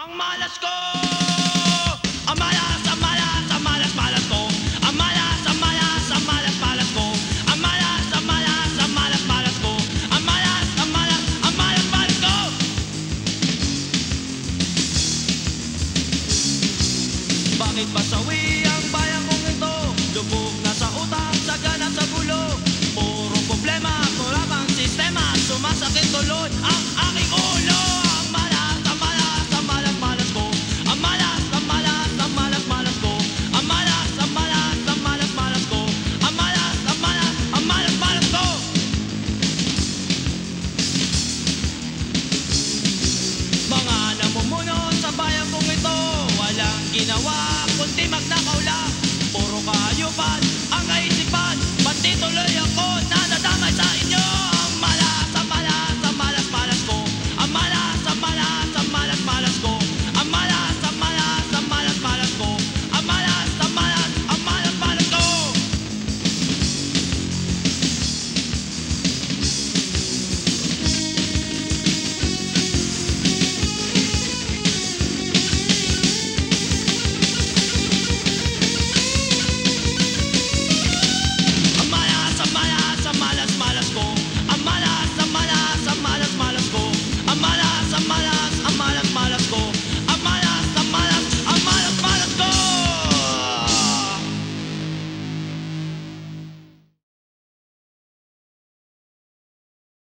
Ang malas ko! Ang malas, ang malas, ang malas, malas ko. Ang malas, ang malas, ang malas, malas ko. Ang malas, ang malas, ang malas, malas ko. Ang malas, ang malas, ang malas, malas ko. Bakit masawi ang bayan kong ito? Lubog na sa utang, saga na sa gulo. Puro problema, kurapang sistema, sumasakit tuloy ang